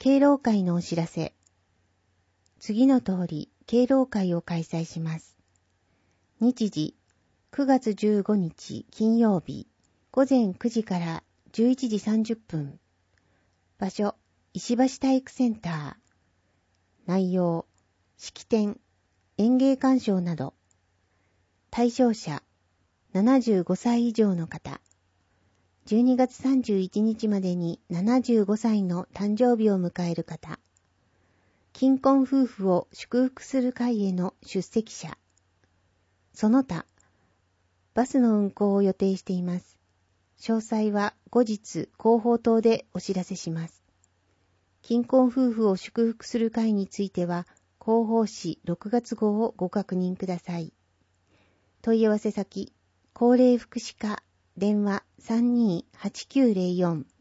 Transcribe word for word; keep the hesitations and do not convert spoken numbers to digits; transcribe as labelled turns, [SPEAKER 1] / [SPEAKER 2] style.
[SPEAKER 1] 敬老会のお知らせ。次の通り、敬老会を開催します。日時、くがつじゅうごにち金曜日、午前くじからじゅういちじさんじゅっぷん。場所、石橋体育センター。内容、式典、演芸鑑賞など。対象者、ななじゅうごさい以上の方。じゅうにがつさんじゅういちにちまでにななじゅうごさいの誕生日を迎える方。金婚夫婦を祝福する会への出席者。その他、バスの運行を予定しています。詳細は後日広報塔でお知らせします。金婚夫婦を祝福する会については、広報誌ろくがつ号をご確認ください。問い合わせ先、高齢福祉課、電話 さんにーはちきゅうゼロよん